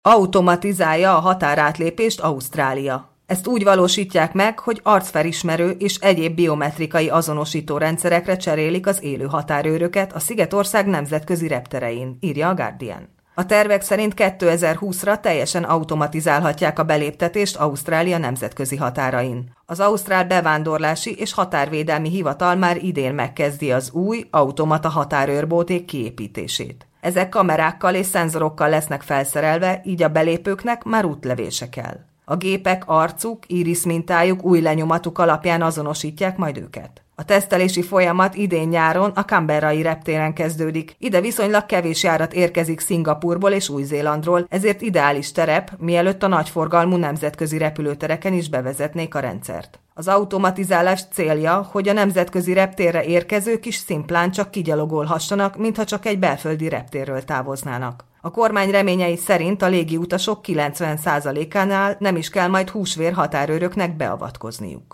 Automatizálja a határátlépést Ausztrália. Ezt úgy valósítják meg, hogy arcfelismerő és egyéb biometrikai azonosító rendszerekre cserélik az élő határőröket a Szigetország nemzetközi repterein, írja a Guardian. A tervek szerint 2020-ra teljesen automatizálhatják a beléptetést Ausztrália nemzetközi határain. Az Ausztrál Bevándorlási és Határvédelmi Hivatal már idén megkezdi az új automata határőrbóték kiépítését. Ezek kamerákkal és szenzorokkal lesznek felszerelve, így a belépőknek már útlevése kell. A gépek arcuk, irismintájuk, új lenyomatuk alapján azonosítják majd őket. A tesztelési folyamat idén nyáron a Canberrai reptéren kezdődik, ide viszonylag kevés járat érkezik Szingapúrból és Új-Zélandról, ezért ideális terep, mielőtt a nagyforgalmú nemzetközi repülőtereken is bevezetnék a rendszert. Az automatizálás célja, hogy a nemzetközi reptérre érkezők is szimplán csak kigyalogolhassanak, mintha csak egy belföldi reptérről távoznának. A kormány reményei szerint a légiutasok 90%-ánál nem is kell majd húsvér határőröknek beavatkozniuk.